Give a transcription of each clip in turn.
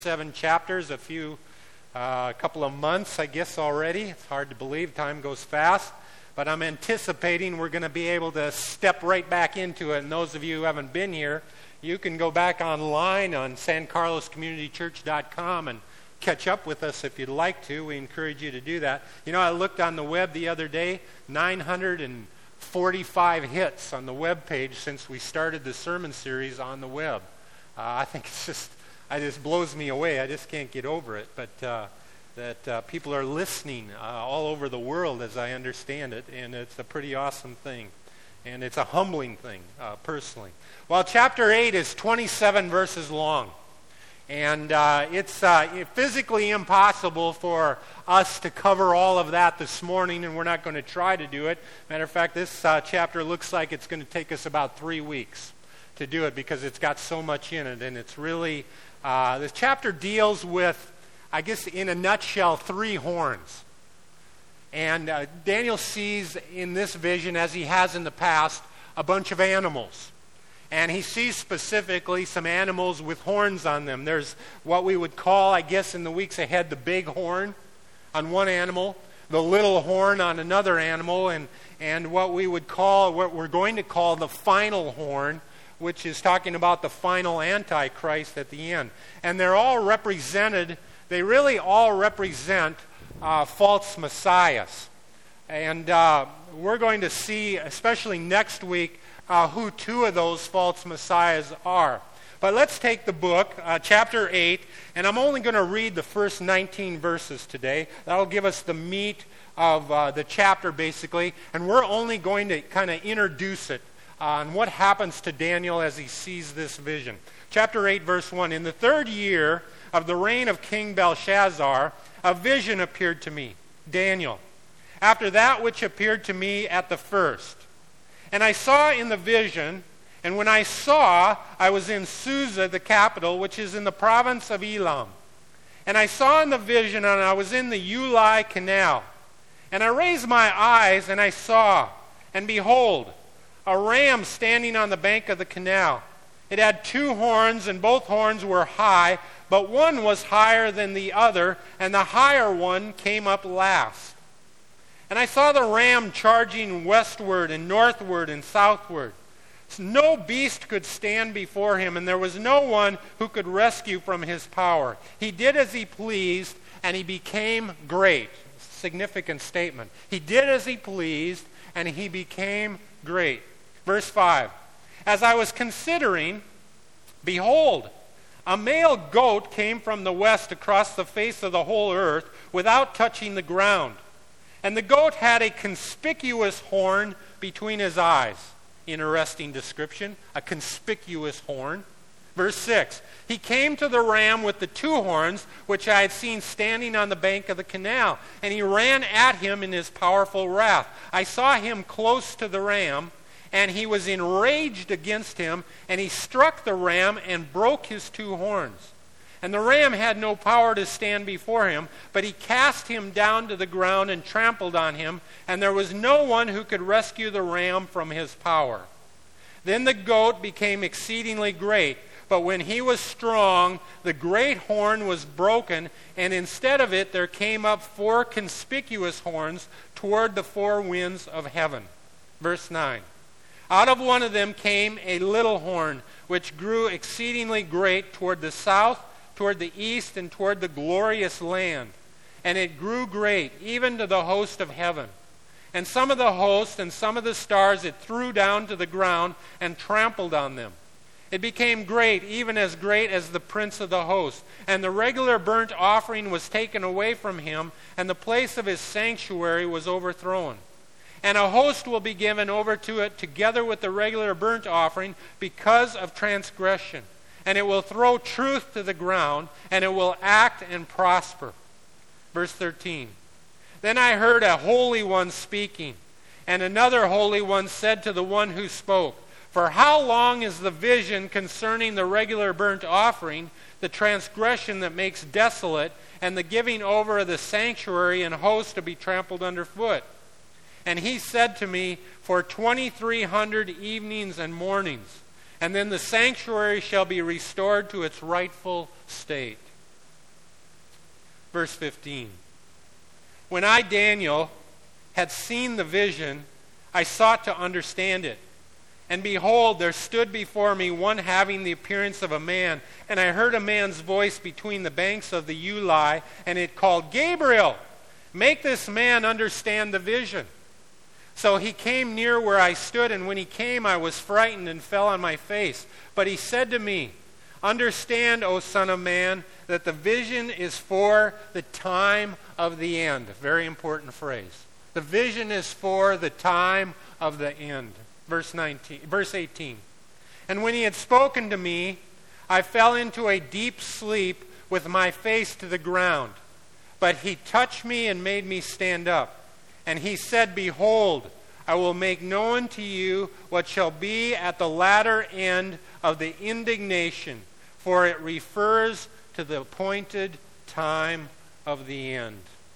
7 chapters, a couple of months, I guess, already. It's hard to believe. Time goes fast. But I'm anticipating we're going to be able to step right back into it. And those of you who haven't been here, you can go back online on sancarloscommunitychurch.com and catch up with us if you'd like to. We encourage you to do that. You know, I looked on the web the other day, 945 hits on the web page since we started the sermon series on the web. I think it just blows me away. I just can't get over it. But that people are listening all over the world, as I understand it, and it's a pretty awesome thing. And it's a humbling thing, personally. Well, chapter 8 is 27 verses long. And it's physically impossible for us to cover all of that this morning, and we're not going to try to do it. Matter of fact, this chapter looks like it's going to take us about 3 weeks to do it because it's got so much in it. And it's really, this chapter deals with, I guess in a nutshell, 3 horns. And Daniel sees in this vision, as he has in the past, a bunch of animals. And he sees specifically some animals with horns on them. There's what we would call, I guess in the weeks ahead, the big horn on one animal, the little horn on another animal, and what we're going to call the final horn, which is talking about the final Antichrist at the end. And they're all represented, they really all represent false messiahs. And we're going to see, especially next week, who 2 of those false messiahs are. But let's take the book, chapter 8, and I'm only going to read the first 19 verses today. That'll give us the meat of the chapter, basically. And we're only going to kind of introduce it on what happens to Daniel as he sees this vision. Chapter 8, verse 1. In the 3rd year of the reign of King Belshazzar, a vision appeared to me, Daniel, after that which appeared to me at the first. And I saw in the vision, and when I saw, I was in Susa, the capital, which is in the province of Elam. And I saw in the vision, and I was in the Ulai canal. And I raised my eyes, and I saw, and behold, a ram standing on the bank of the canal. It had 2 horns, and both horns were high, but one was higher than the other, and the higher one came up last. And I saw the ram charging westward and northward and southward. No beast could stand before him, and there was no one who could rescue from his power. He did as he pleased, and he became great. Significant statement. He did as he pleased, and he became great. Verse 5. As I was considering, behold, a male goat came from the west across the face of the whole earth without touching the ground. And the goat had a conspicuous horn between his eyes. Interesting description. A conspicuous horn. Verse 6. He came to the ram with the 2 horns, which I had seen standing on the bank of the canal. And he ran at him in his powerful wrath. I saw him close to the ram, and he was enraged against him, and he struck the ram and broke his 2 horns. And the ram had no power to stand before him, but he cast him down to the ground and trampled on him, and there was no one who could rescue the ram from his power. Then the goat became exceedingly great, but when he was strong, the great horn was broken, and instead of it there came up 4 conspicuous horns toward the 4 winds of heaven. Verse 9. Out of one of them came a little horn, which grew exceedingly great toward the south, toward the east, and toward the glorious land. And it grew great, even to the host of heaven. And some of the host and some of the stars it threw down to the ground and trampled on them. It became great, even as great as the prince of the host. And the regular burnt offering was taken away from him, and the place of his sanctuary was overthrown. And a host will be given over to it together with the regular burnt offering because of transgression. And it will throw truth to the ground, and it will act and prosper. Verse 13. Then I heard a holy one speaking, and another holy one said to the one who spoke, For how long is the vision concerning the regular burnt offering, the transgression that makes desolate, and the giving over of the sanctuary and host to be trampled underfoot? And he said to me, For 2,300 evenings and mornings, and then the sanctuary shall be restored to its rightful state. Verse 15. When I, Daniel, had seen the vision, I sought to understand it. And behold, there stood before me one having the appearance of a man. And I heard a man's voice between the banks of the Ulai, and it called, Gabriel, make this man understand the vision. So he came near where I stood, and when he came, I was frightened and fell on my face. But he said to me, understand, O Son of Man, that the vision is for the time of the end. Very important phrase. The vision is for the time of the end. Verse 18. And when he had spoken to me, I fell into a deep sleep with my face to the ground. But he touched me and made me stand up. And he said, behold, I will make known to you what shall be at the latter end of the indignation, for it refers to the appointed time of the end.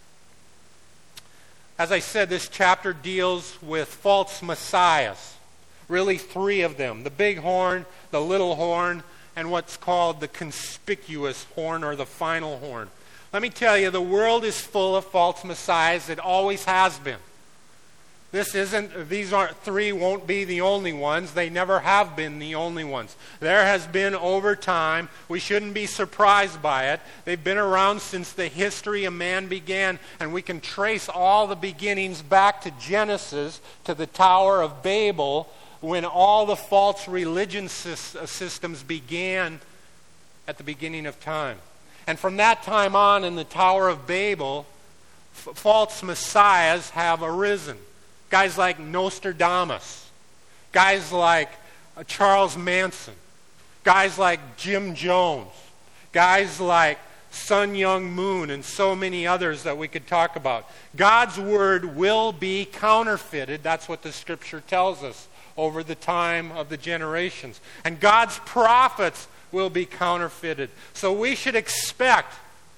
As I said, this chapter deals with false messiahs. Really 3 of them. The big horn, the little horn, and what's called the conspicuous horn or the final horn. Let me tell you, the world is full of false messiahs. It always has been. These aren't 3 won't be the only ones. They never have been the only ones. There has been over time. We shouldn't be surprised by it. They've been around since the history of man began, and we can trace all the beginnings back to Genesis, to the Tower of Babel, when all the false religion systems began at the beginning of time. And from that time on in the Tower of Babel, false messiahs have arisen. Guys like Nostradamus, guys like Charles Manson, guys like Jim Jones, guys like Sun Myung Moon, and so many others that we could talk about. God's word will be counterfeited. That's what the scripture tells us over the time of the generations. And God's prophets will be counterfeited. So we should expect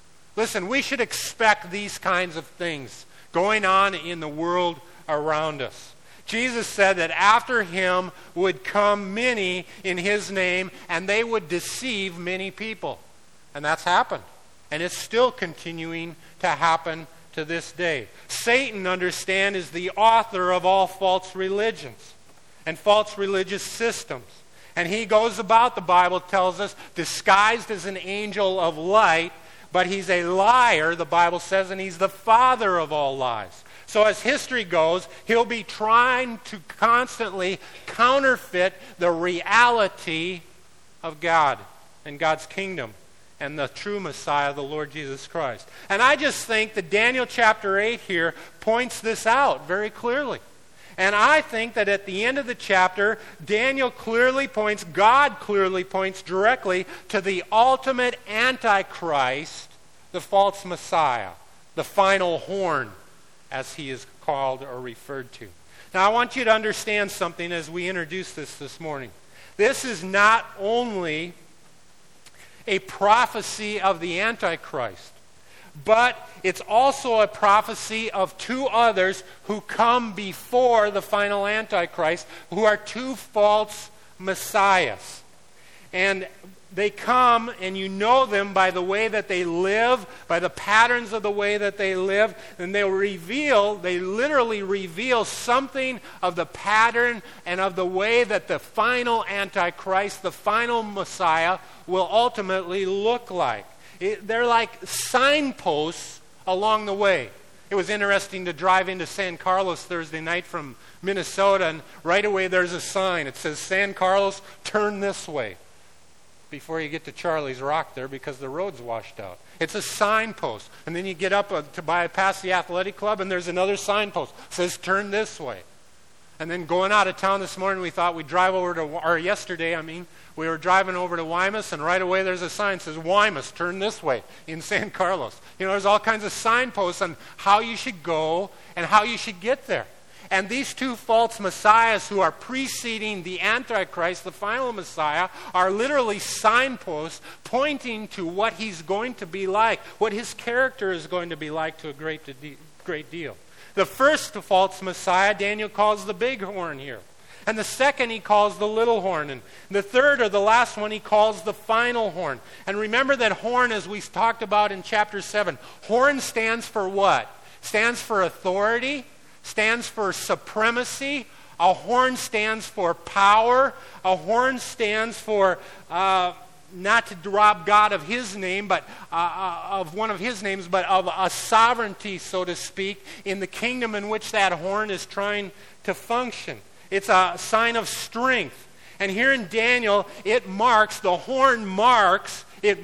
these kinds of things going on in the world around us. Jesus said that after him would come many in his name, and they would deceive many people. And that's happened. And it's still continuing to happen to this day. Satan, understand, is the author of all false religions and false religious systems. And he goes about, the Bible tells us, disguised as an angel of light, but he's a liar, the Bible says, and he's the father of all lies. So as history goes, he'll be trying to constantly counterfeit the reality of God and God's kingdom and the true Messiah, the Lord Jesus Christ. And I just think that Daniel chapter 8 here points this out very clearly. And I think that at the end of the chapter, God clearly points directly to the ultimate Antichrist, the false Messiah, the final horn, as he is called or referred to. Now I want you to understand something as we introduce this morning. This is not only a prophecy of the Antichrist, but it's also a prophecy of 2 others who come before the final Antichrist, who are 2 false messiahs. And they come, and you know them by the way that they live, by the patterns of the way that they live, and they literally reveal something of the pattern and of the way that the final Antichrist, the final Messiah, will ultimately look like. They're like signposts along the way. It was interesting to drive into San Carlos Thursday night from Minnesota, and right away there's a sign. It says, San Carlos, turn this way, before you get to Charlie's Rock there, because the road's washed out. It's a signpost. And then you get up to bypass the athletic club, and there's another signpost. It says, turn this way. And then going out of town this morning, we thought we'd drive over to, or yesterday, we were driving over to Guaymas, and right away there's a sign that says, Guaymas, turn this way, in San Carlos. There's all kinds of signposts on how you should go and how you should get there. And these 2 false messiahs who are preceding the Antichrist, the final Messiah, are literally signposts pointing to what he's going to be like, what his character is going to be like to a great deal. The first false Messiah, Daniel calls the big horn here. And the second he calls the little horn. And the third, or the last one, he calls the final horn. And remember that horn, as we talked about in chapter 7, horn stands for what? Stands for authority, stands for supremacy. A horn stands for power. A horn stands for, not to rob God of his name, but of one of his names, but of a sovereignty, so to speak, in the kingdom in which that horn is trying to function. It's a sign of strength. And here in Daniel, the horn marks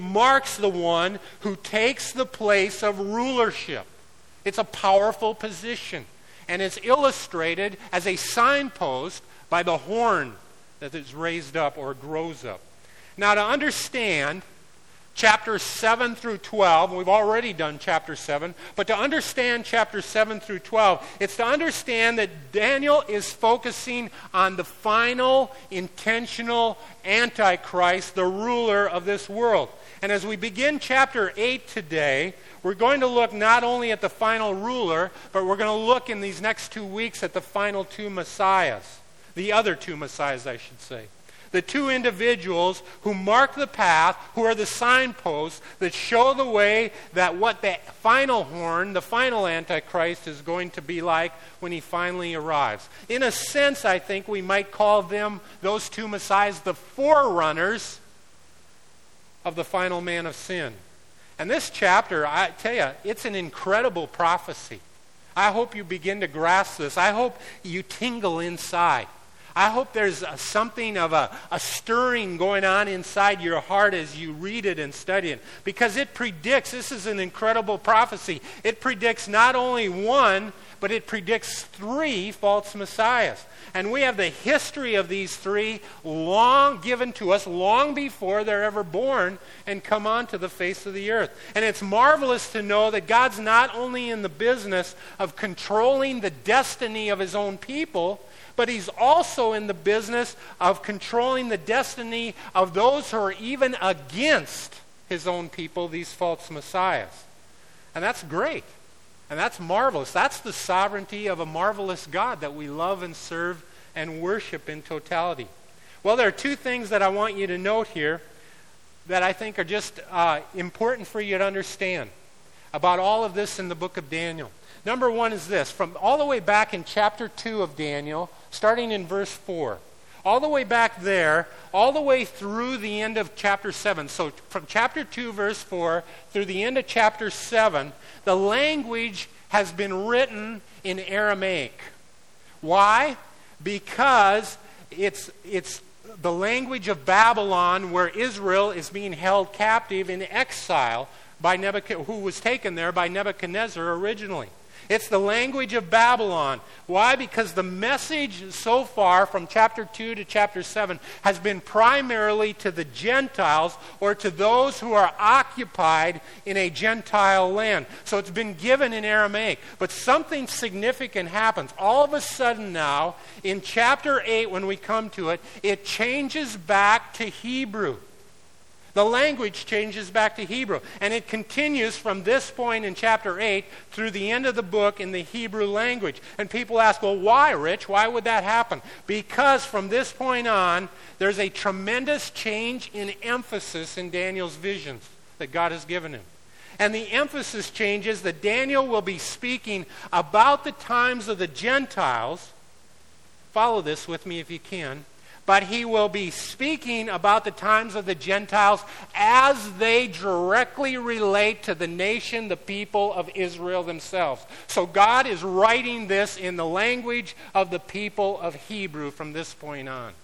the one who takes the place of rulership. It's a powerful position. And it's illustrated as a signpost by the horn that is raised up or grows up. Now, to understand chapters 7 through 12, we've already done chapter 7, but to understand chapters 7 through 12, it's to understand that Daniel is focusing on the final, intentional Antichrist, the ruler of this world. And as we begin chapter 8 today, we're going to look not only at the final ruler, but we're going to look in these next 2 weeks at the final two messiahs. The other two messiahs, I should say. The two individuals who mark the path, who are the signposts that show the way that what the final horn, the final Antichrist, is going to be like when he finally arrives. In a sense, I think we might call them, those two messiahs, the forerunners of the final man of sin. And this chapter, I tell you, it's an incredible prophecy. I hope you begin to grasp this. I hope you tingle inside. I hope there's something of a stirring going on inside your heart as you read it and study it. Because it predicts, this is an incredible prophecy, it predicts not only one, but it predicts 3 false messiahs. And we have the history of these 3 long given to us, long before they're ever born and come onto the face of the earth. And it's marvelous to know that God's not only in the business of controlling the destiny of his own people, but he's also in the business of controlling the destiny of those who are even against his own people, these false messiahs. And that's great. And that's marvelous. That's the sovereignty of a marvelous God that we love and serve and worship in totality. Well, there are 2 things that I want you to note here that I think are just important for you to understand about all of this in the book of Daniel. Number 1 is this. From all the way back in chapter 2 of Daniel, starting in verse 4, all the way back there, all the way through the end of chapter 7. So from chapter 2, verse 4, through the end of chapter 7, the language has been written in Aramaic. Why? Because it's the language of Babylon, where Israel is being held captive in exile by who was taken there by Nebuchadnezzar originally. It's the language of Babylon. Why? Because the message so far from chapter 2 to chapter 7 has been primarily to the Gentiles, or to those who are occupied in a Gentile land. So it's been given in Aramaic. But something significant happens. All of a sudden now, in chapter 8, when we come to it, it changes back to Hebrew. The language changes back to Hebrew. And it continues from this point in chapter 8 through the end of the book in the Hebrew language. And people ask, well, why, Rich? Why would that happen? Because from this point on, there's a tremendous change in emphasis in Daniel's visions that God has given him. And the emphasis changes that Daniel will be speaking about the times of the Gentiles. Follow this with me if you can. But he will be speaking about the times of the Gentiles as they directly relate to the nation, the people of Israel themselves. So God is writing this in the language of the people of Hebrew from this point on.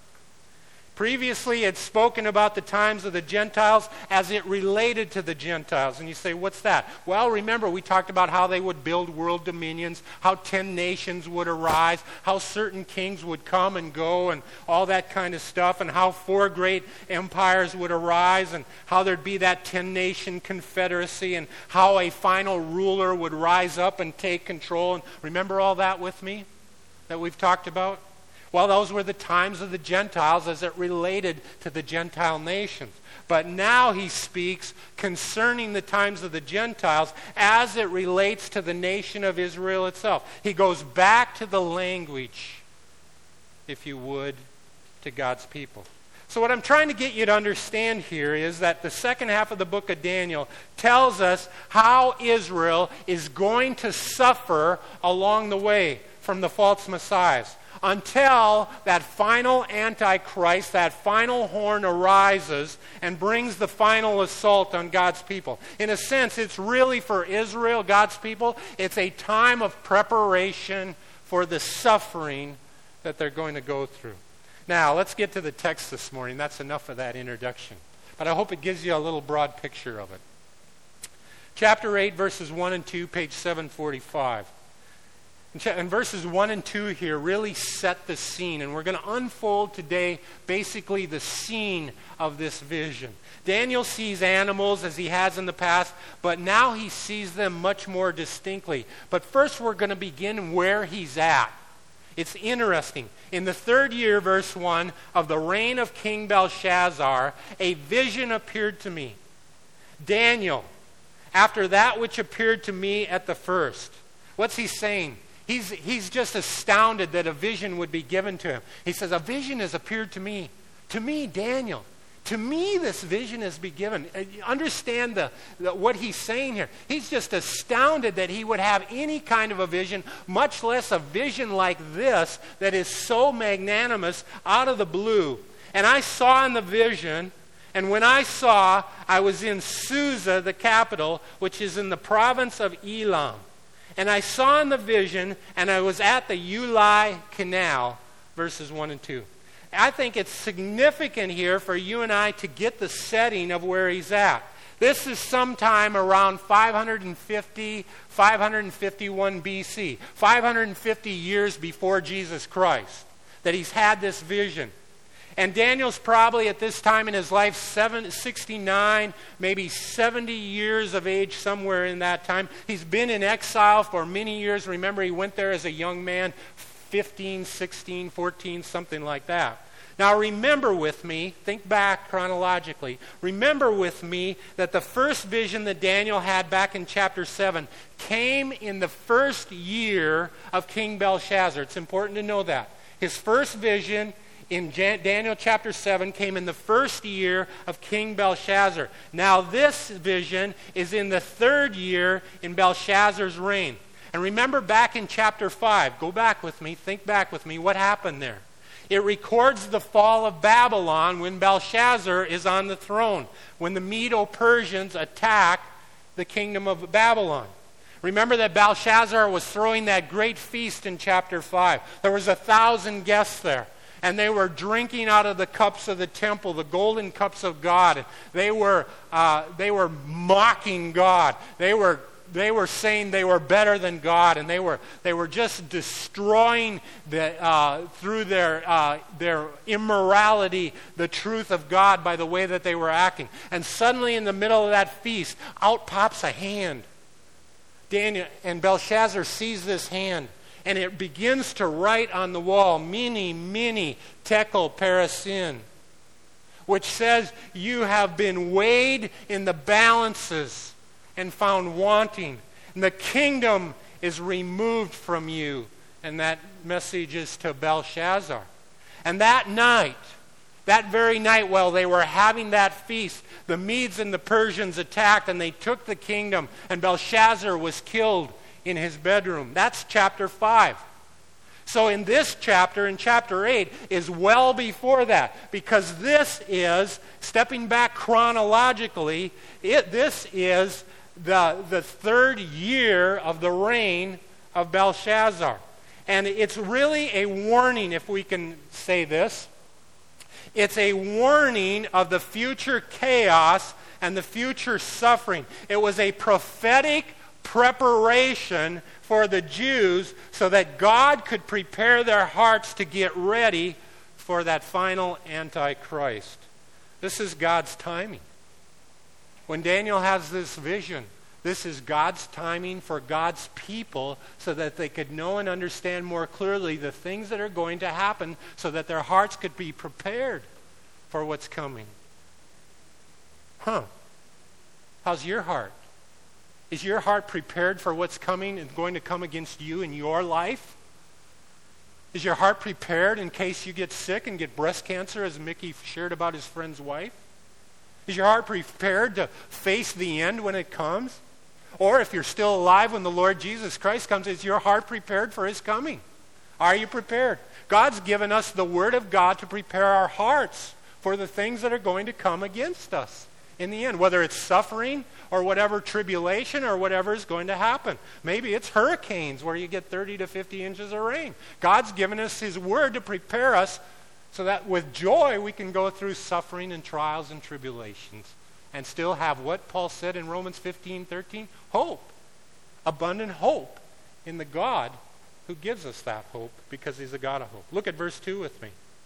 Previously, it spoken about the times of the Gentiles as it related to the Gentiles. And you say, what's that? Well, remember, we talked about how they would build world dominions, how 10 nations would arise, how certain kings would come and go, and all that kind of stuff, and how 4 great empires would arise, and how there'd be that 10-nation confederacy, and how a final ruler would rise up and take control. And remember all that with me that we've talked about? Well, those were the times of the Gentiles as it related to the Gentile nations. But now he speaks concerning the times of the Gentiles as it relates to the nation of Israel itself. He goes back to the language if you would, to God's people. So what I'm trying to get you to understand here is that the second half of the book of Daniel tells us how Israel is going to suffer along the way from the false messiahs until that final Antichrist, that final horn arises and brings the final assault on God's people. In a sense, it's really for Israel, God's people, it's a time of preparation for the suffering that they're going to go through. Now, let's get to the text this morning. That's enough of that introduction. But I hope it gives you a little broad picture of it. Chapter 8, verses 1 and 2, page 745. And verses 1 and 2 here really set the scene. And we're going to unfold today basically the scene of this vision. Daniel sees animals as he has in the past, but now he sees them much more distinctly. But first we're going to begin where he's at. It's interesting. In the 3rd year, verse 1, of the reign of King Belshazzar, a vision appeared to me. Daniel, after that which appeared to me at the first. What's he saying? He's just astounded that a vision would be given to him. He says, a vision has appeared to me. To me, Daniel. To me, this vision has been given. Understand what he's saying here. He's just astounded that he would have any kind of a vision, much less a vision like this that is so magnanimous out of the blue. And I saw in the vision, and when I saw, I was in Susa, the capital, which is in the province of Elam. And I saw in the vision, and I was at the Ulai Canal, verses 1 and 2. I think it's significant here for you and I to get the setting of where he's at. This is sometime around 550, 551 BC, 550 years before Jesus Christ, that he's had this vision. And Daniel's probably at this time in his life 69, maybe 70 years of age, somewhere in that time. He's been in exile for many years. Remember, he went there as a young man, 15, 16, 14, something like that. Now remember with me, think back chronologically, remember with me that the first vision that Daniel had back in chapter 7 came in the first year of King Belshazzar. It's important to know that. His first vision in Daniel chapter 7 came in the first year of King Belshazzar. Now this vision is in the 3rd year in Belshazzar's reign. And remember back in chapter 5, go back with me, think back with me, what happened there? It records the fall of Babylon when Belshazzar is on the throne, when the Medo-Persians attack the kingdom of Babylon. Remember that Belshazzar was throwing that great feast in chapter 5. There was 1,000 guests there. And they were drinking out of the cups of the temple, the golden cups of God. They were mocking God. They were saying they were better than God, and they were just destroying through their immorality the truth of God by the way that they were acting. And suddenly, in the middle of that feast, out pops a hand. Daniel and Belshazzar sees this hand, and it begins to write on the wall, "Mene, mene, tekel parasin," which says, "You have been weighed in the balances and found wanting. And the kingdom is removed from you." And that message is to Belshazzar. And that night, that very night while they were having that feast, the Medes and the Persians attacked and they took the kingdom, and Belshazzar was killed in his bedroom. That's chapter 5. So in this chapter, in chapter 8, is well before that, because this is, stepping back chronologically, this is the 3rd year of the reign of Belshazzar. And it's really a warning, if we can say this. It's a warning of the future chaos and the future suffering. It was a prophetic preparation for the Jews so that God could prepare their hearts to get ready for that final Antichrist. This is God's timing. When Daniel has this vision, this is God's timing for God's people so that they could know and understand more clearly the things that are going to happen so that their hearts could be prepared for what's coming. How's your heart? Is your heart prepared for what's coming and going to come against you in your life? Is your heart prepared in case you get sick and get breast cancer, as Mickey shared about his friend's wife? Is your heart prepared to face the end when it comes? Or if you're still alive when the Lord Jesus Christ comes, is your heart prepared for his coming? Are you prepared? God's given us the Word of God to prepare our hearts for the things that are going to come against us in the end, whether it's suffering or whatever tribulation or whatever is going to happen. Maybe it's hurricanes where you get 30 to 50 inches of rain. God's given us his Word to prepare us so that with joy we can go through suffering and trials and tribulations and still have what Paul said in Romans 15:13, hope, abundant hope in the God who gives us that hope because he's a God of hope. Look at verse 2 with me.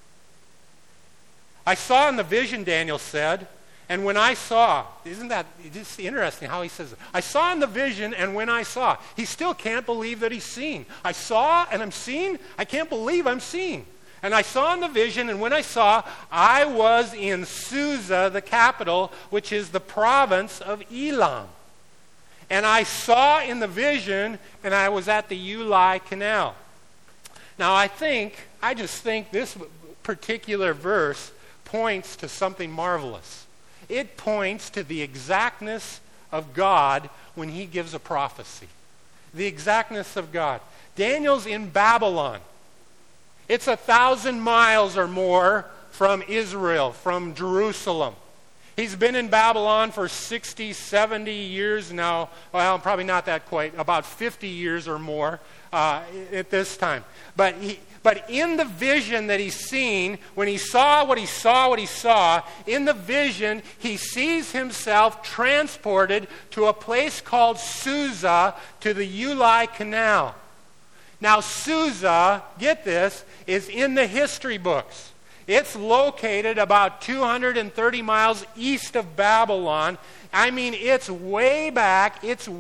I saw in the vision, Daniel said, and when I saw, isn't that just interesting how he says it? I saw in the vision, and when I saw. He still can't believe that he's seen. I saw and I'm seeing. I can't believe I'm seeing. And I saw in the vision, and when I saw, I was in Susa, the capital, which is the province of Elam. And I saw in the vision, and I was at the Ulai Canal. Now I just think this particular verse points to something marvelous. It points to the exactness of God when he gives a prophecy. The exactness of God. Daniel's in Babylon. It's 1,000 miles or more from Israel, from Jerusalem. He's been in Babylon for 60, 70 years now. Well, probably not that quite. About 50 years or more at this time. But in the vision that he's seen, when he saw what he saw, in the vision, he sees himself transported to a place called Susa, to the Ulai Canal. Now, Susa, get this, is in the history books. It's located about 230 miles east of Babylon. I mean, it's way back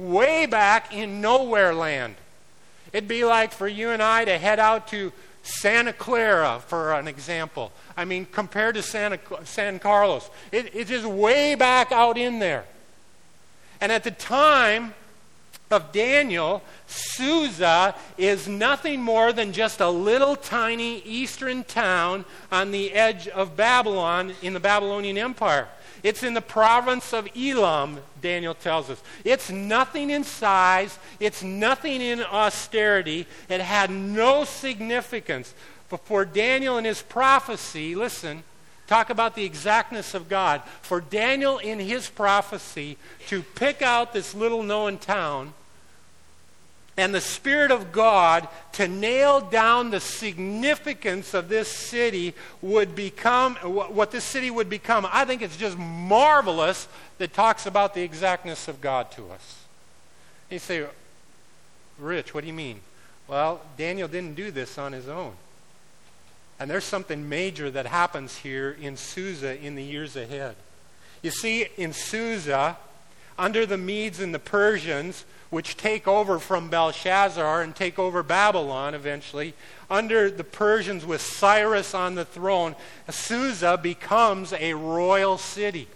in nowhere land. It'd be like for you and I to head out to Santa Clara, for an example. I mean, compared to San Carlos. It's just way back out in there. And at the time of Daniel, Susa is nothing more than just a little tiny eastern town on the edge of Babylon in the Babylonian Empire. It's in the province of Elam, Daniel tells us. It's nothing in size. It's nothing in austerity. It had no significance. But for Daniel in his prophecy, listen, talk about the exactness of God. For Daniel in his prophecy to pick out this little known town and the Spirit of God to nail down the significance of this city would become, what this city would become. I think it's just marvelous that talks about the exactness of God to us. You say, Rich, what do you mean? Well, Daniel didn't do this on his own. And there's something major that happens here in Susa in the years ahead. You see, in Susa, under the Medes and the Persians, which take over from Belshazzar and take over Babylon eventually, under the Persians with Cyrus on the throne, Susa becomes a royal city.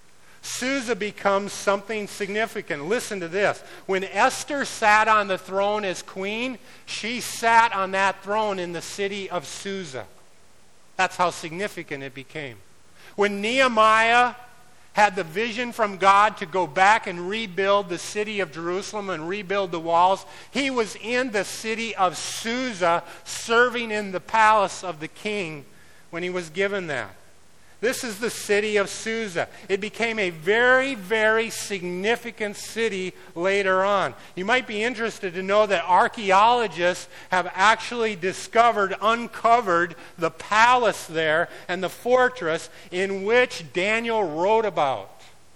Susa becomes something significant. Listen to this. When Esther sat on the throne as queen, she sat on that throne in the city of Susa. That's how significant it became. When Nehemiah had the vision from God to go back and rebuild the city of Jerusalem and rebuild the walls, he was in the city of Susa serving in the palace of the king when he was given that. This is the city of Susa. It became a very, very significant city later on. You might be interested to know that archaeologists have actually uncovered the palace there and the fortress in which Daniel wrote about.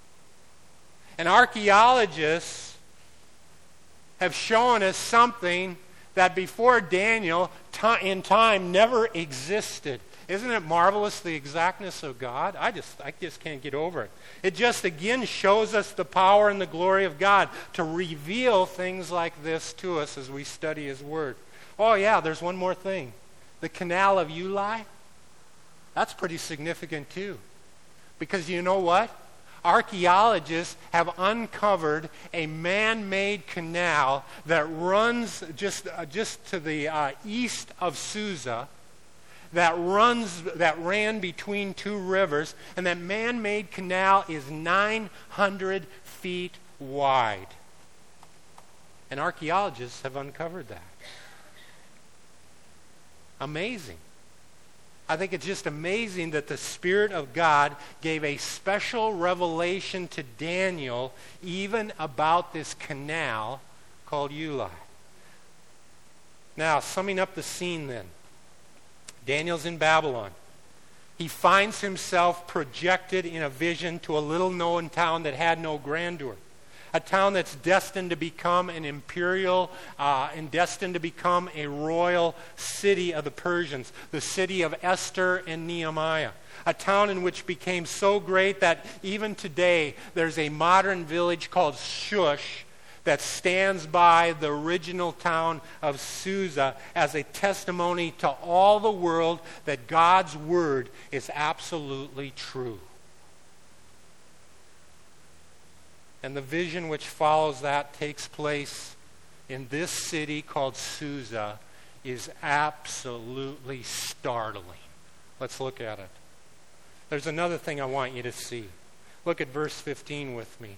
And archaeologists have shown us something that before Daniel in time never existed. Isn't it marvelous, the exactness of God? I just can't get over it. It just again shows us the power and the glory of God to reveal things like this to us as we study His Word. Oh yeah, there's one more thing. The Canal of Ulai, that's pretty significant too. Because you know what? archaeologists have uncovered a man-made canal that runs just to the east of Susa, that ran between two rivers, and that man-made canal is 900 feet wide. And archaeologists have uncovered that. Amazing. I think it's just amazing that the Spirit of God gave a special revelation to Daniel even about this canal called Ulai. Now, summing up the scene then. Daniel's in Babylon. He finds himself projected in a vision to a little-known town that had no grandeur. A town that's destined to become an imperial and destined to become a royal city of the Persians, the city of Esther and Nehemiah. A town in which became so great that even today there's a modern village called Shush that stands by the original town of Susa as a testimony to all the world that God's word is absolutely true. And the vision which follows that takes place in this city called Susa is absolutely startling. Let's look at it. There's another thing I want you to see. Look at verse 15 with me.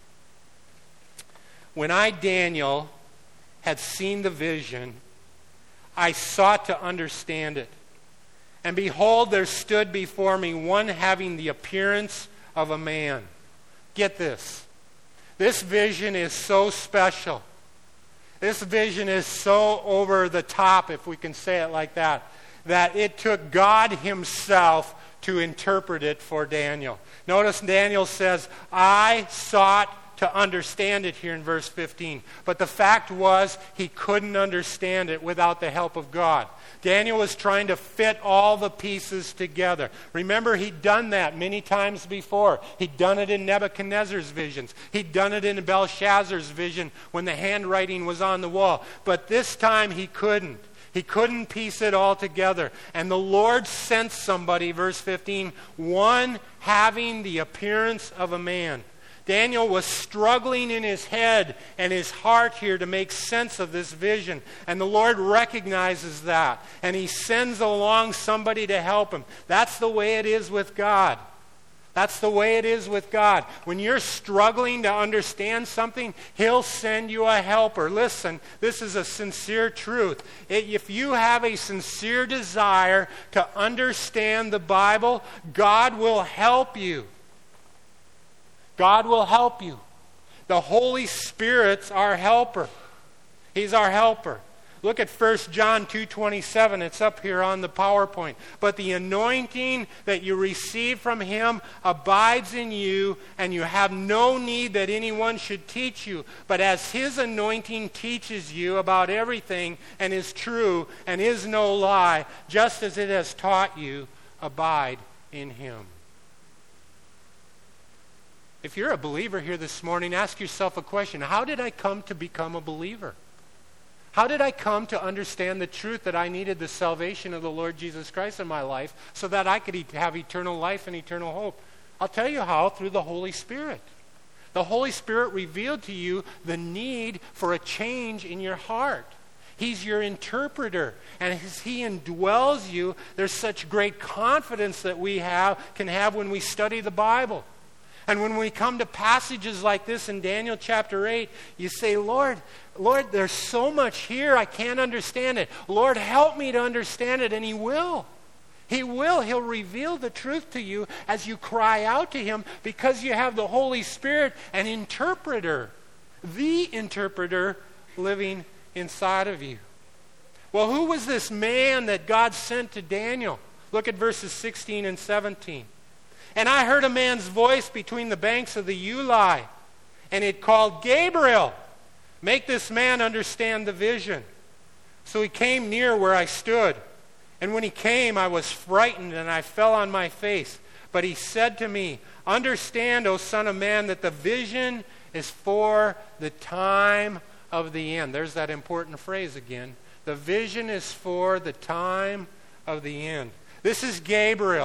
When I, Daniel, had seen the vision, I sought to understand it. And behold, there stood before me one having the appearance of a man. Get this. This vision is so special. This vision is so over the top, if we can say it like that it took God himself to interpret it for Daniel. Notice Daniel says, I sought to understand it here in verse 15. But the fact was, he couldn't understand it without the help of God. Daniel was trying to fit all the pieces together. Remember, he'd done that many times before. He'd done it in Nebuchadnezzar's visions. He'd done it in Belshazzar's vision when the handwriting was on the wall. But this time he couldn't. He couldn't piece it all together. And the Lord sent somebody, verse 15, one having the appearance of a man. Daniel was struggling in his head and his heart here to make sense of this vision. And the Lord recognizes that. And he sends along somebody to help him. That's the way it is with God. That's the way it is with God. When you're struggling to understand something, he'll send you a helper. Listen, this is a sincere truth. If you have a sincere desire to understand the Bible, God will help you. God will help you. The Holy Spirit's our helper. He's our helper. Look at 1 John 2:27. It's up here on the PowerPoint. But the anointing that you receive from him abides in you, and you have no need that anyone should teach you. But as his anointing teaches you about everything and is true and is no lie, just as it has taught you, abide in him. If you're a believer here this morning, ask yourself a question. How did I come to become a believer? How did I come to understand the truth that I needed the salvation of the Lord Jesus Christ in my life so that I could have eternal life and eternal hope? I'll tell you how, through the Holy Spirit. The Holy Spirit revealed to you the need for a change in your heart. He's your interpreter. And as he indwells you, there's such great confidence that we can have when we study the Bible. And when we come to passages like this in Daniel chapter 8, you say, Lord, there's so much here, I can't understand it. Lord, help me to understand it. And he will. He will. He'll reveal the truth to you as you cry out to him because you have the Holy Spirit, an interpreter, the interpreter living inside of you. Well, who was this man that God sent to Daniel? Look at verses 16 and 17. And I heard a man's voice between the banks of the Ulai, and it called, Gabriel, make this man understand the vision. So he came near where I stood. And when he came, I was frightened, and I fell on my face. But he said to me, understand, O son of man, that the vision is for the time of the end. There's that important phrase again. The vision is for the time of the end. This is Gabriel.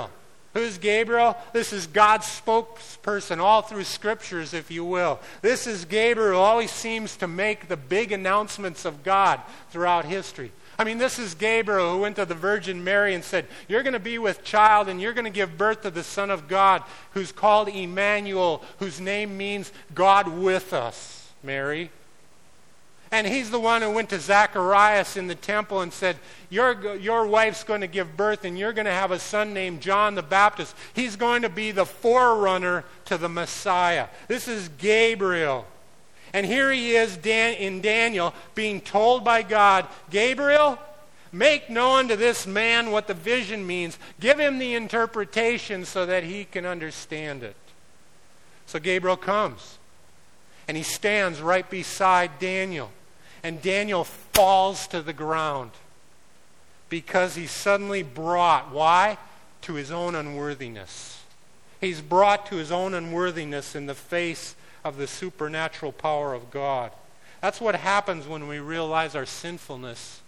Who's Gabriel? This is God's spokesperson all through Scriptures, if you will. This is Gabriel who always seems to make the big announcements of God throughout history. I mean, this is Gabriel who went to the Virgin Mary and said, you're going to be with child and you're going to give birth to the Son of God, who's called Emmanuel, whose name means God with us, Mary. And he's the one who went to Zacharias in the temple and said, your wife's going to give birth and you're going to have a son named John the Baptist. He's going to be the forerunner to the Messiah. This is Gabriel. And here he is in Daniel being told by God, Gabriel, make known to this man what the vision means. Give him the interpretation so that he can understand it. So Gabriel comes and he stands right beside Daniel. And Daniel falls to the ground because he's suddenly brought, why? To his own unworthiness. He's brought to his own unworthiness in the face of the supernatural power of God. That's what happens when we realize our sinfulness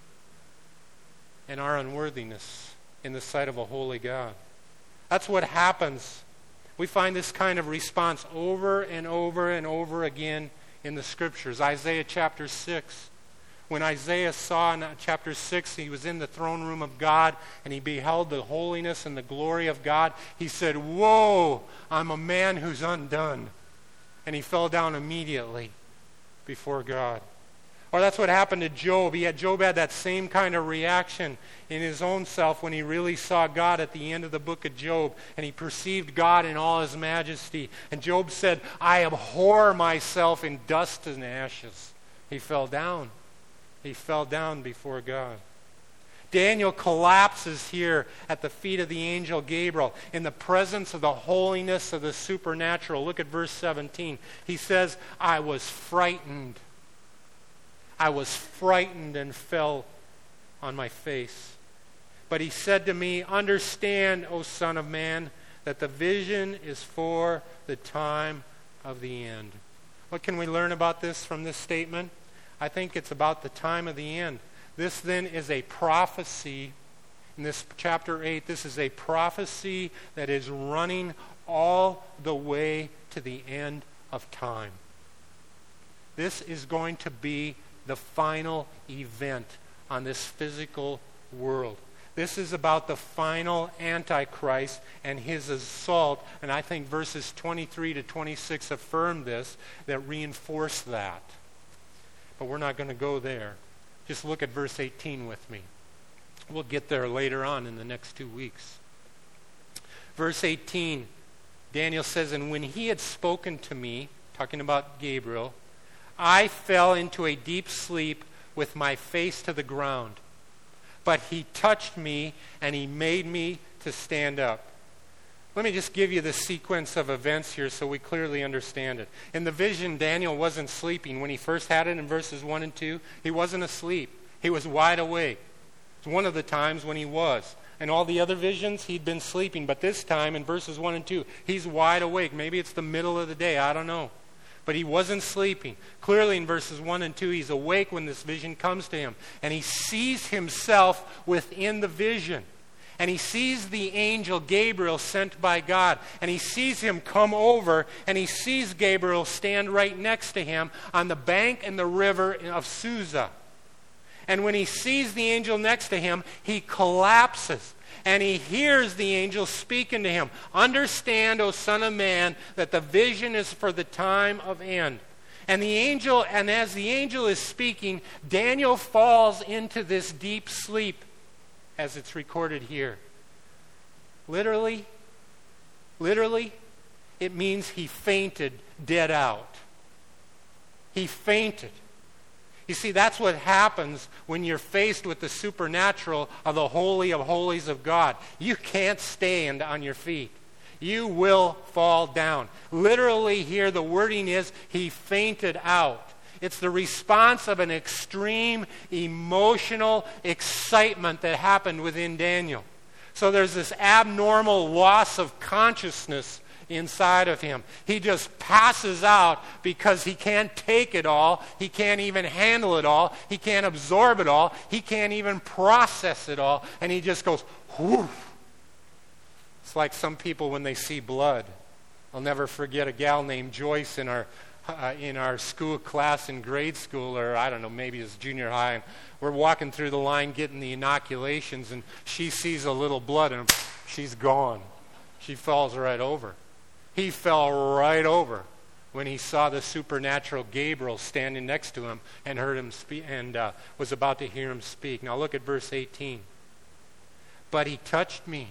and our unworthiness in the sight of a holy God. That's what happens. We find this kind of response over and over and over again in the Scriptures. Isaiah chapter 6. When Isaiah saw in chapter 6, he was in the throne room of God and he beheld the holiness and the glory of God. He said, "Woe, I'm a man who's undone." And he fell down immediately before God. Or that's what happened to Job. Job had that same kind of reaction in his own self when he really saw God at the end of the book of Job. And he perceived God in all his majesty. And Job said, "I abhor myself in dust and ashes." He fell down. He fell down before God. Daniel collapses here at the feet of the angel Gabriel in the presence of the holiness of the supernatural. Look at verse 17. He says, I was frightened. I was frightened and fell on my face. But he said to me, understand, O Son of Man, that the vision is for the time of the end. What can we learn about this from this statement? I think it's about the time of the end. This then is a prophecy. In this chapter 8, this is a prophecy that is running all the way to the end of time. This is going to be the final event on this physical world. This is about the final Antichrist and his assault, and I think verses 23 to 26 affirm this, that reinforce that. But we're not going to go there. Just look at verse 18 with me. We'll get there later on in the next 2 weeks. Verse 18, Daniel says, and when he had spoken to me, talking about Gabriel, I fell into a deep sleep with my face to the ground. But he touched me and he made me to stand up. Let me just give you the sequence of events here so we clearly understand it. In the vision, Daniel wasn't sleeping. When he first had it in verses 1 and 2, he wasn't asleep. He was wide awake. It's one of the times when he was. In all the other visions, he'd been sleeping. But this time, in verses 1 and 2, he's wide awake. Maybe it's the middle of the day. I don't know. But he wasn't sleeping. Clearly in verses 1 and 2, he's awake when this vision comes to him. And he sees himself within the vision. And he sees the angel Gabriel sent by God. And he sees him come over. And he sees Gabriel stand right next to him on the bank in the river of Susa. And when he sees the angel next to him, he collapses. And he hears the angel speaking to him. Understand, O Son of Man, that the vision is for the time of end. And as the angel is speaking, Daniel falls into this deep sleep, as it's recorded here. Literally, it means he fainted dead out. He fainted. You see, that's what happens when you're faced with the supernatural of the Holy of Holies of God. You can't stand on your feet. You will fall down. Literally here, the wording is, he fainted out. It's the response of an extreme emotional excitement that happened within Daniel. So there's this abnormal loss of consciousness inside of him. He just passes out because he can't take it all. He can't even handle it all. He can't absorb it all. He can't even process it all. And he just goes, whoof, It's like some people when they see blood. I'll never forget a gal named Joyce in our school class in grade school, or I don't know, maybe it's junior high, and we're walking through the line getting the inoculations, and she sees a little blood, and she's gone. She falls right over. He fell right over when he saw the supernatural Gabriel standing next to him and heard him speak, and was about to hear him speak. Now look at verse 18. But he touched me.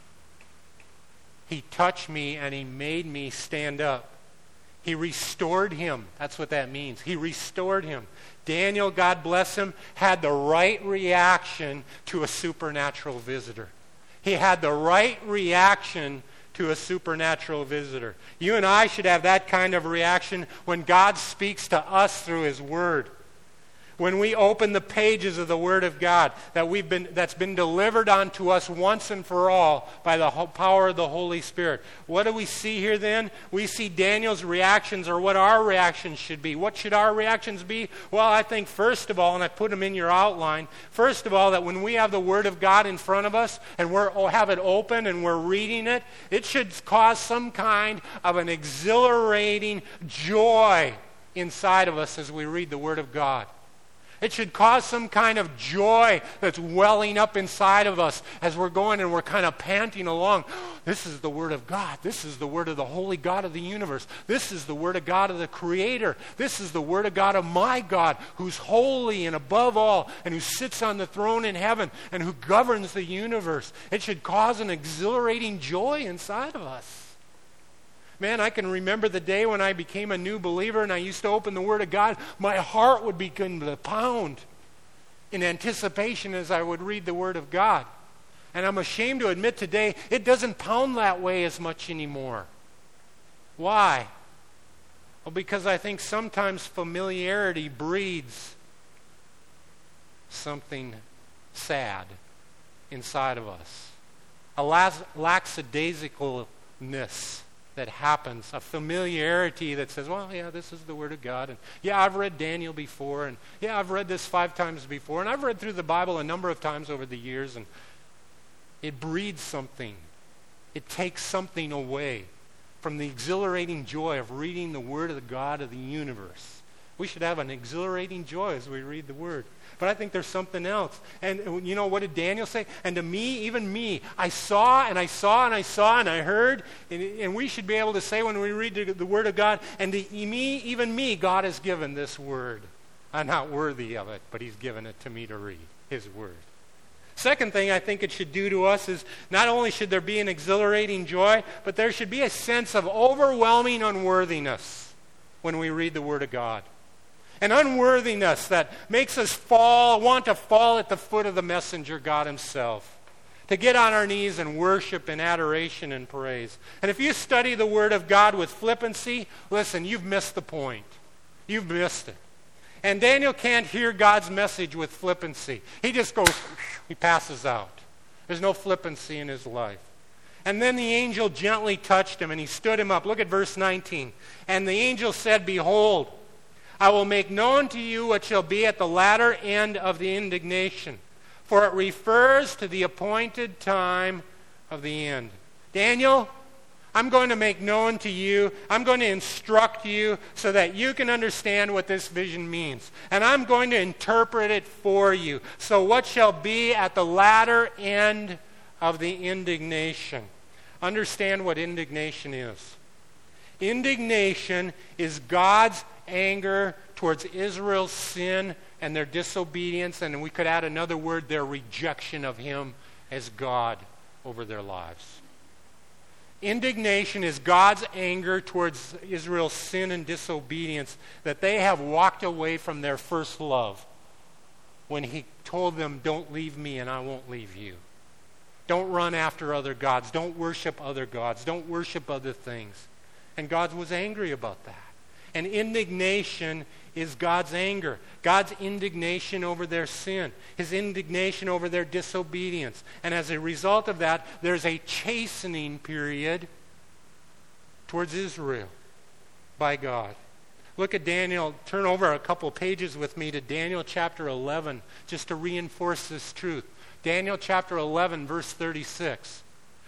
He touched me, and he made me stand up. He restored him. That's what that means. He restored him. Daniel, God bless him, had the right reaction to a supernatural visitor. He had the right reaction to a supernatural visitor. You and I should have that kind of reaction when God speaks to us through His Word. When we open the pages of the Word of God that's been delivered unto us once and for all by the power of the Holy Spirit. What do we see here then? We see Daniel's reactions, or what our reactions should be. What should our reactions be? Well, I think first of all, and I put them in your outline, first of all, that when we have the Word of God in front of us and we have it open and we're reading it, it should cause some kind of an exhilarating joy inside of us as we read the Word of God. It should cause some kind of joy that's welling up inside of us as we're going and we're kind of panting along. This is the Word of God. This is the Word of the Holy God of the universe. This is the Word of God of the Creator. This is the Word of God of my God, who's holy and above all, and who sits on the throne in heaven, and who governs the universe. It should cause an exhilarating joy inside of us. Man, I can remember the day when I became a new believer and I used to open the Word of God. My heart would begin to pound in anticipation as I would read the Word of God. And I'm ashamed to admit today, it doesn't pound that way as much anymore. Why? Well, because I think sometimes familiarity breeds something sad inside of us. A lackadaisicalness that happens, a familiarity that says, well, yeah, this is the Word of God, and yeah, I've read Daniel before, and yeah, I've read this 5 times before, and I've read through the Bible a number of times over the years, and it breeds something. It takes something away from the exhilarating joy of reading the Word of the God of the universe. We should have an exhilarating joy as we read the Word. But I think there's something else. And you know, what did Daniel say? And to me, even me, I saw and I saw and I saw and I heard. And we should be able to say when we read the Word of God, and to me, even me, God has given this Word. I'm not worthy of it, but He's given it to me to read, His Word. Second thing I think it should do to us is not only should there be an exhilarating joy, but there should be a sense of overwhelming unworthiness when we read the Word of God. An unworthiness that makes us want to fall at the foot of the messenger, God Himself. To get on our knees and worship in adoration and praise. And if you study the Word of God with flippancy, listen, you've missed the point. You've missed it. And Daniel can't hear God's message with flippancy. He just goes, he passes out. There's no flippancy in his life. And then the angel gently touched him and he stood him up. Look at verse 19. And the angel said, behold, I will make known to you what shall be at the latter end of the indignation, for it refers to the appointed time of the end. Daniel, I'm going to make known to you, I'm going to instruct you so that you can understand what this vision means. And I'm going to interpret it for you. So what shall be at the latter end of the indignation? Understand what indignation is. Indignation is God's anger towards Israel's sin and their disobedience, and we could add another word, their rejection of Him as God over their lives. Indignation is God's anger towards Israel's sin and disobedience, that they have walked away from their first love when He told them, don't leave me and I won't leave you. Don't run after other gods. Don't worship other gods. Don't worship other things. And God was angry about that. And indignation is God's anger. God's indignation over their sin. His indignation over their disobedience. And as a result of that, there's a chastening period towards Israel by God. Look at Daniel. Turn over a couple pages with me to Daniel chapter 11 just to reinforce this truth. Daniel chapter 11, verse 36.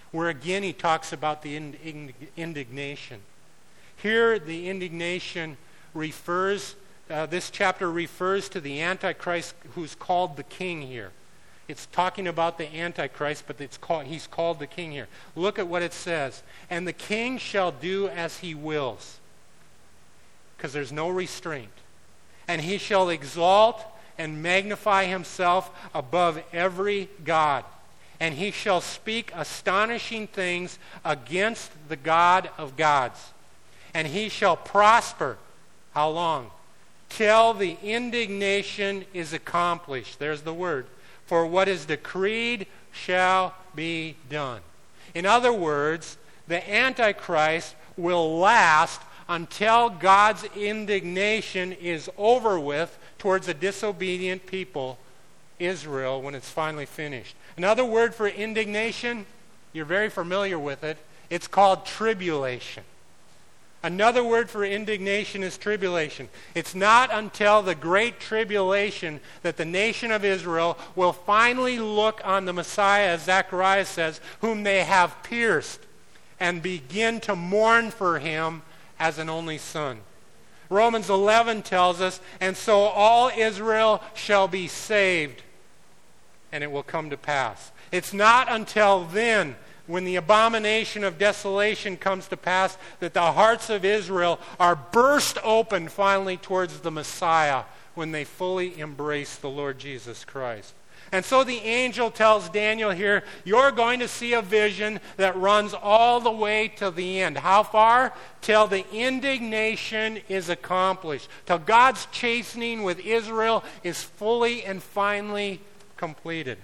where again he talks about the indignation. Here the indignation refers, this chapter refers to the Antichrist who's called the king here. It's talking about the Antichrist, but he's called the king here. Look at what it says. And the king shall do as he wills, because there's no restraint. And he shall exalt and magnify himself above every god. And he shall speak astonishing things against the God of gods. And he shall prosper. How long? Till the indignation is accomplished. There's the word. For what is decreed shall be done. In other words, the Antichrist will last until God's indignation is over with towards a disobedient people, Israel, when it's finally finished. Another word for indignation, you're very familiar with it, it's called tribulation. Another word for indignation is tribulation. It's not until the great tribulation that the nation of Israel will finally look on the Messiah, as Zechariah says, whom they have pierced, and begin to mourn for him as an only son. Romans 11 tells us, and so all Israel shall be saved, and it will come to pass. It's not until then, when the abomination of desolation comes to pass, that the hearts of Israel are burst open finally towards the Messiah when they fully embrace the Lord Jesus Christ. And so the angel tells Daniel here, you're going to see a vision that runs all the way to the end. How far? Till the indignation is accomplished. Till God's chastening with Israel is fully and finally completed.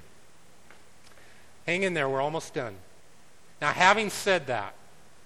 Hang in there, we're almost done. Now, having said that,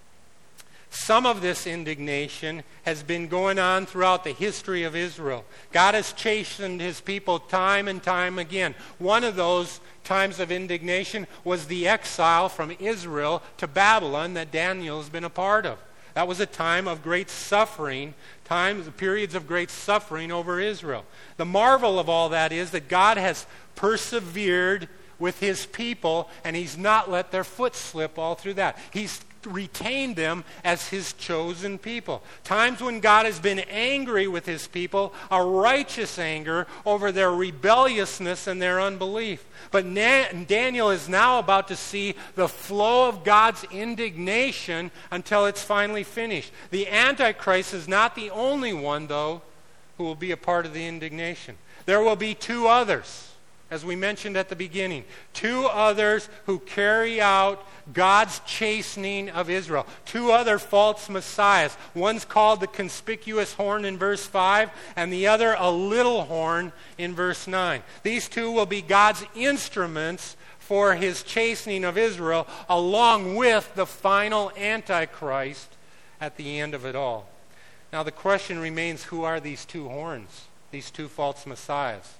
some of this indignation has been going on throughout the history of Israel. God has chastened his people time and time again. One of those times of indignation was the exile from Israel to Babylon that Daniel's been a part of. That was a time of great suffering, periods of great suffering over Israel. The marvel of all that is that God has persevered with his people, and he's not let their foot slip all through that. He's retained them as his chosen people. Times when God has been angry with his people, a righteous anger over their rebelliousness and their unbelief. But Daniel is now about to see the flow of God's indignation until it's finally finished. The Antichrist is not the only one, though, who will be a part of the indignation. There will be two others. As we mentioned at the beginning, two others who carry out God's chastening of Israel. Two other false messiahs. One's called the conspicuous horn in verse 5, and the other a little horn in verse 9. These two will be God's instruments for his chastening of Israel, along with the final Antichrist at the end of it all. Now the question remains, who are these two horns, these two false messiahs?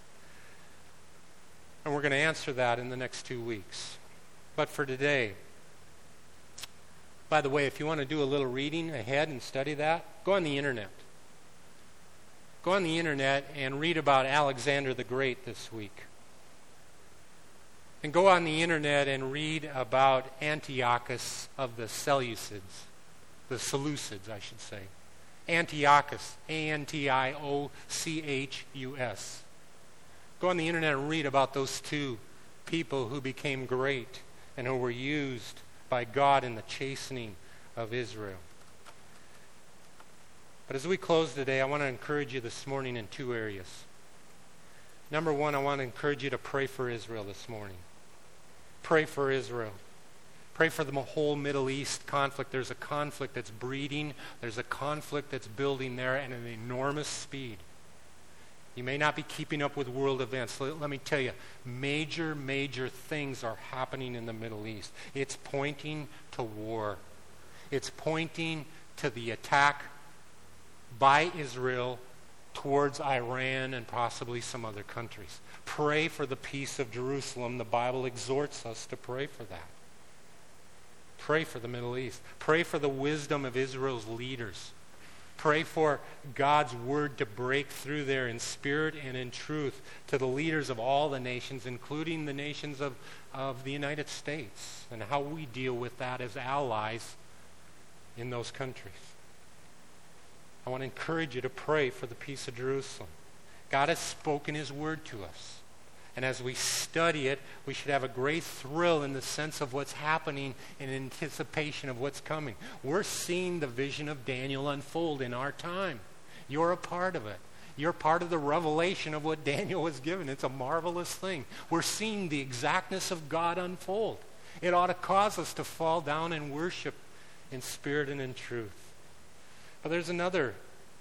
And we're going to answer that in the next 2 weeks. But for today, by the way, if you want to do a little reading ahead and study that, go on the internet. Go on the internet and read about Alexander the Great this week. And go on the internet and read about Antiochus of the Seleucids. The Seleucids, I should say. Antiochus, Antiochus. Go on the internet and read about those two people who became great and who were used by God in the chastening of Israel. But as we close today, I want to encourage you this morning in two areas. Number one, I want to encourage you to pray for Israel this morning. Pray for Israel. Pray for the whole Middle East conflict. There's a conflict that's breeding. There's a conflict that's building there at an enormous speed. You may not be keeping up with world events. Let me tell you, major things are happening in the Middle East. It's pointing to war. It's pointing to the attack by Israel towards Iran and possibly some other countries. Pray for the peace of Jerusalem. The Bible exhorts us to pray for that. Pray for the Middle East. Pray for the wisdom of Israel's leaders. Pray for God's word to break through there in spirit and in truth to the leaders of all the nations, including the nations of the United States, and how we deal with that as allies in those countries. I want to encourage you to pray for the peace of Jerusalem. God has spoken his word to us. And as we study it, we should have a great thrill in the sense of what's happening in anticipation of what's coming. We're seeing the vision of Daniel unfold in our time. You're a part of it. You're part of the revelation of what Daniel was given. It's a marvelous thing. We're seeing the exactness of God unfold. It ought to cause us to fall down and worship in spirit and in truth. But there's another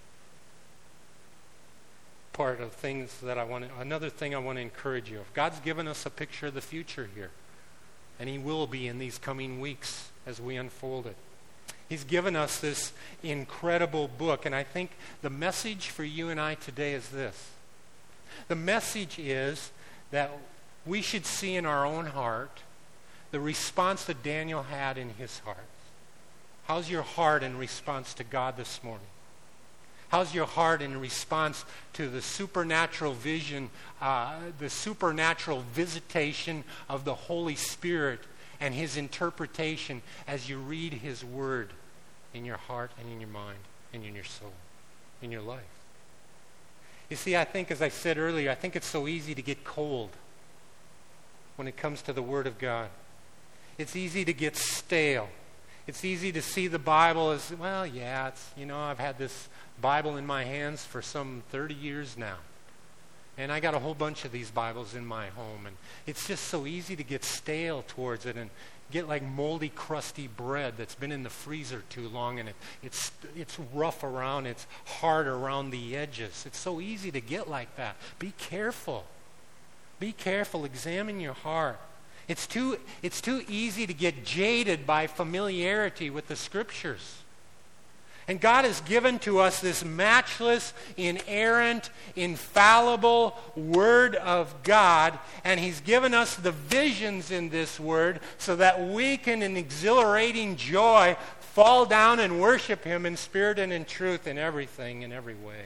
part of things that another thing I want to encourage you of. God's given us a picture of the future here, and he will be in these coming weeks as we unfold it. He's given us this incredible book, and I think the message for you and I today is this. The message is that we should see in our own heart the response that Daniel had in his heart. How's your heart in response to God this morning? How's your heart in response to the supernatural vision, the supernatural visitation of the Holy Spirit and his interpretation as you read his word in your heart and in your mind and in your soul, in your life? You see, I think, as I said earlier, I think it's so easy to get cold when it comes to the Word of God. It's easy to get stale. It's easy to see the Bible as, well, yeah, I've had this Bible in my hands for some 30 years now. And I got a whole bunch of these Bibles in my home. And it's just so easy to get stale towards it and get like moldy, crusty bread that's been in the freezer too long, and it's rough around, it's hard around the edges. It's so easy to get like that. Be careful. Be careful. Examine your heart. It's too easy to get jaded by familiarity with the Scriptures. And God has given to us this matchless, inerrant, infallible Word of God, and He's given us the visions in this Word so that we can, in exhilarating joy, fall down and worship Him in spirit and in truth in everything, in every way.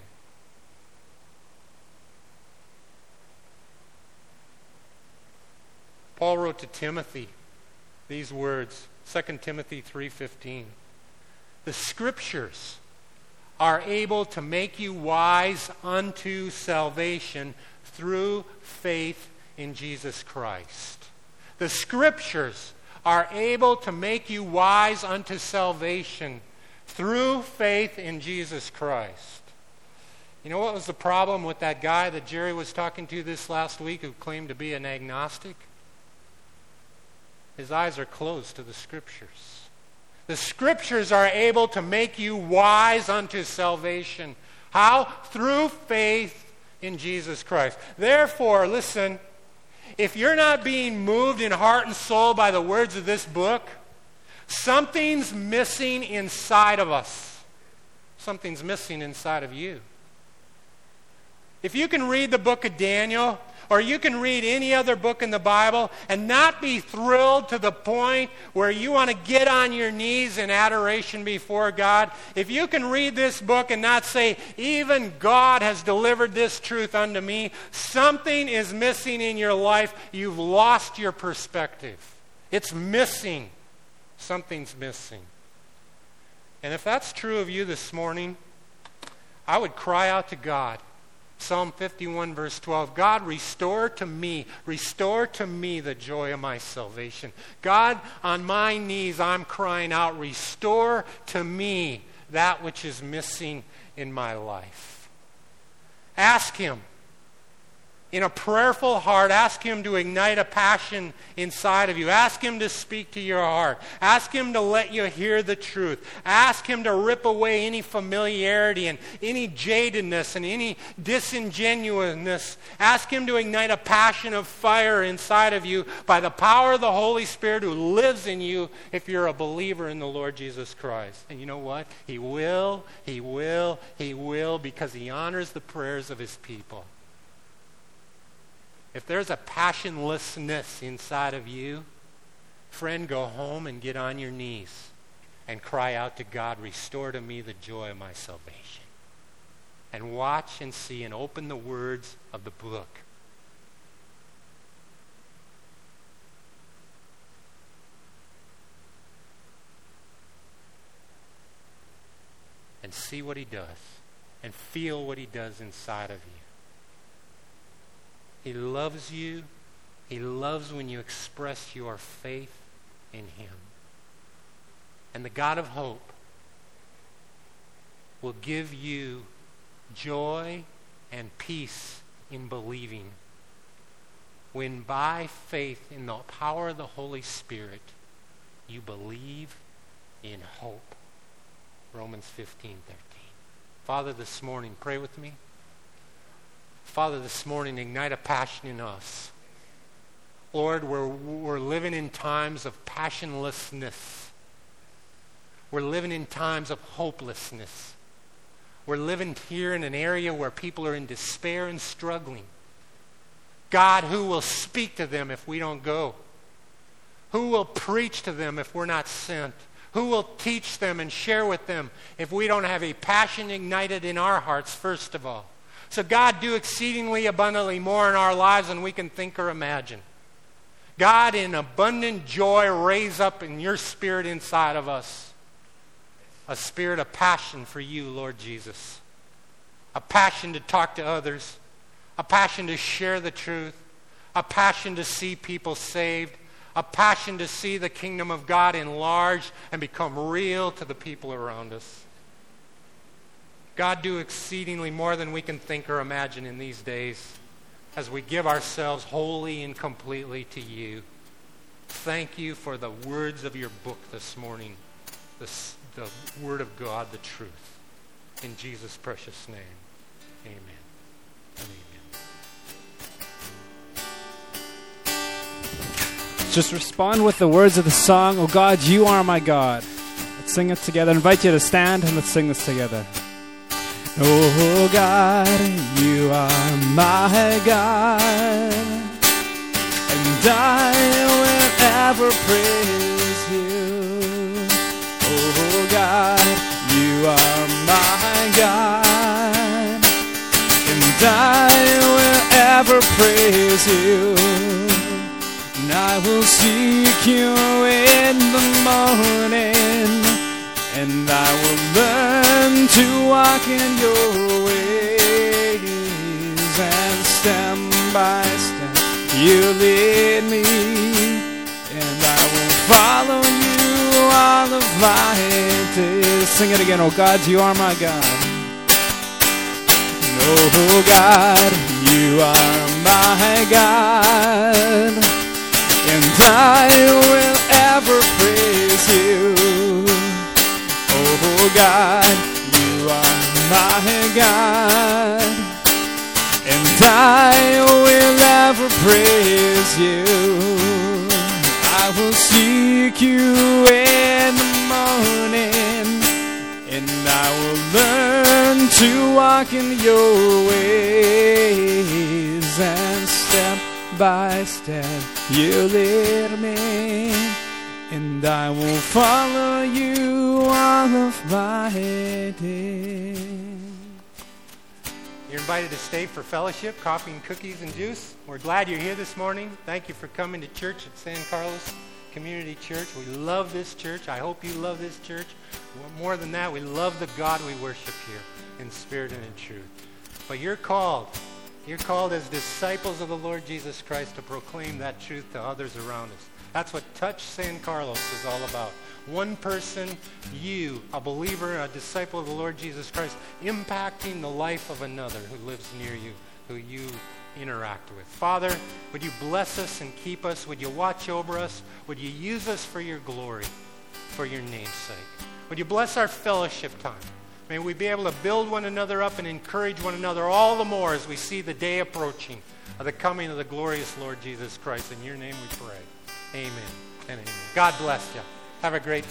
Paul wrote to Timothy these words, 2 Timothy 3:15. The Scriptures are able to make you wise unto salvation through faith in Jesus Christ. The Scriptures are able to make you wise unto salvation through faith in Jesus Christ. You know what was the problem with that guy that Jerry was talking to this last week who claimed to be an agnostic? His eyes are closed to the Scriptures. The Scriptures are able to make you wise unto salvation. How? Through faith in Jesus Christ. Therefore, listen, if you're not being moved in heart and soul by the words of this book, something's missing inside of us. Something's missing inside of you. If you can read the book of Daniel, or you can read any other book in the Bible and not be thrilled to the point where you want to get on your knees in adoration before God, if you can read this book and not say, even God has delivered this truth unto me, something is missing in your life. You've lost your perspective. It's missing. Something's missing. And if that's true of you this morning, I would cry out to God. Psalm 51 verse 12, God, restore to me the joy of my salvation. God, on my knees I'm crying out, restore to me that which is missing in my life. Ask Him. In a prayerful heart, ask Him to ignite a passion inside of you. Ask Him to speak to your heart. Ask Him to let you hear the truth. Ask Him to rip away any familiarity and any jadedness and any disingenuousness. Ask Him to ignite a passion of fire inside of you by the power of the Holy Spirit who lives in you if you're a believer in the Lord Jesus Christ. And you know what? He will, because He honors the prayers of His people. If there's a passionlessness inside of you, friend, go home and get on your knees and cry out to God, restore to me the joy of my salvation. And watch and see and open the words of the book. And see what he does. And feel what he does inside of you. He loves you. He loves when you express your faith in him. And the God of hope will give you joy and peace in believing when by faith in the power of the Holy Spirit you believe in hope. Romans 15:13. Father, this morning, pray with me. Father, this morning, ignite a passion in us. Lord, we're living in times of passionlessness. We're living in times of hopelessness. We're living here in an area where people are in despair and struggling. God, who will speak to them if we don't go? Who will preach to them if we're not sent? Who will teach them and share with them if we don't have a passion ignited in our hearts, first of all? So God, do exceedingly abundantly more in our lives than we can think or imagine. God, in abundant joy, raise up in your spirit inside of us a spirit of passion for you, Lord Jesus. A passion to talk to others. A passion to share the truth. A passion to see people saved. A passion to see the kingdom of God enlarged and become real to the people around us. God, do exceedingly more than we can think or imagine in these days as we give ourselves wholly and completely to you. Thank you for the words of your book this morning, the word of God, the truth. In Jesus' precious name, amen and amen. Just respond with the words of the song, "Oh God, you are my God." Let's sing it together. I invite you to stand and let's sing this together. Oh God, you are my God, and I will ever praise you. Oh God, you are my God, and I will ever praise you. And I will seek you in the morning, and I will learn to walk in your ways, and step by step you lead me, and I will follow you all of my days. Sing it again. Oh God, you are my God. Oh God, you are my God, and I will ever praise you. Oh God, you are my God, and I will ever praise you. I will seek you in the morning, and I will learn to walk in your ways, and step by step you lead me, and I will follow you all of my days. You're invited to stay for fellowship, coffee and cookies and juice. We're glad you're here this morning. Thank you for coming to church at San Carlos Community Church. We love this church. I hope you love this church. More than that, we love the God we worship here in spirit and in truth. But you're called. You're called as disciples of the Lord Jesus Christ to proclaim that truth to others around us. That's what Touch San Carlos is all about. One person, you, a believer, a disciple of the Lord Jesus Christ, impacting the life of another who lives near you, who you interact with. Father, would you bless us and keep us? Would you watch over us? Would you use us for your glory, for your name's sake? Would you bless our fellowship time? May we be able to build one another up and encourage one another all the more as we see the day approaching of the coming of the glorious Lord Jesus Christ. In your name we pray. Amen and amen. God bless you. Have a great day.